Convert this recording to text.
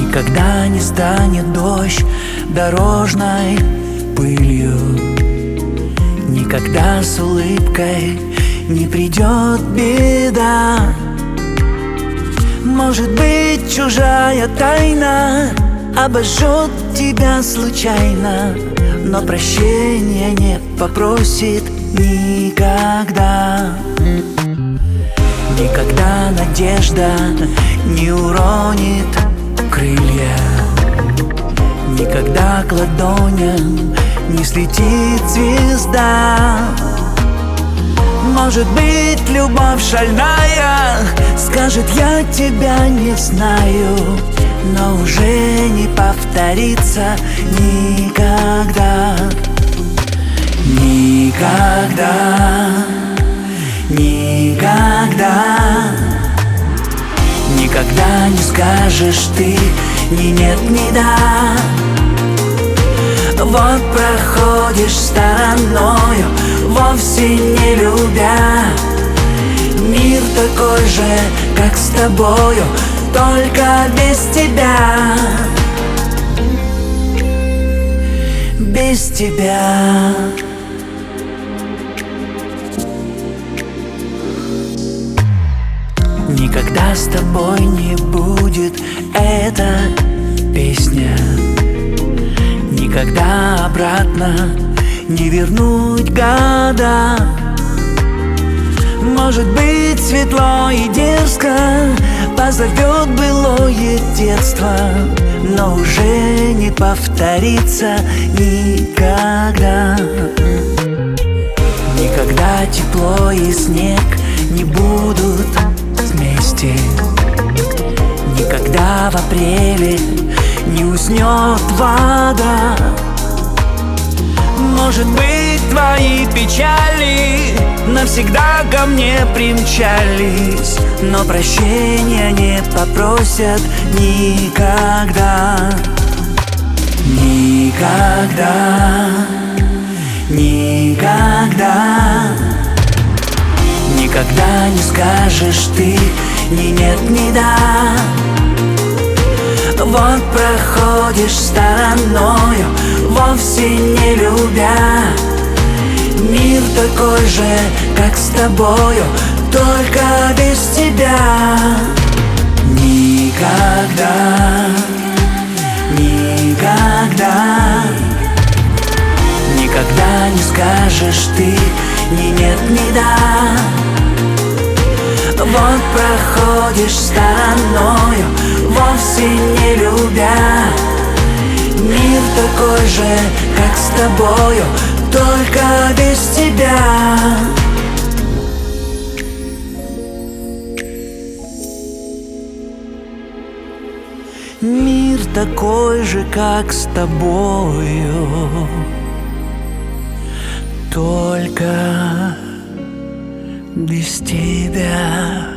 Никогда не станет дождь дорожной пылью, никогда с улыбкой не придет беда. Может быть, чужая тайна обожжет тебя случайно, но прощения не попросит никогда. Никогда надежда не уронит крылья, никогда к ладоням не слетит звезда. Может быть, любовь шальная скажет: я тебя не знаю, но уже не повторится никогда. Никогда, никогда, никогда не скажешь ты ни нет, ни да. Вот проходишь стороною, вовсе не любя. Мир такой же, как с тобою, только без тебя. Без тебя. Никогда с тобой не будет эта песня, никогда обратно не вернуть года. Может быть, светло и дерзко позовет былое детство, но уже не повторится никогда. Никогда тепло и снег не будут вместе, никогда в апреле не уснет вода. Может быть, твои печали навсегда ко мне примчались, но прощения не попросят никогда. Никогда, никогда, никогда не скажешь ты ни нет, ни да. Вот проходишь стороною, вовсе не любя. Мир такой же, как с тобою, только без тебя. Никогда, никогда, никогда не скажешь ты ни нет, ни да. Вот проходишь стороною, вовсе не любя. Мир такой же, как с тобою, только без тебя. Мир такой же, как с тобою, только без тебя.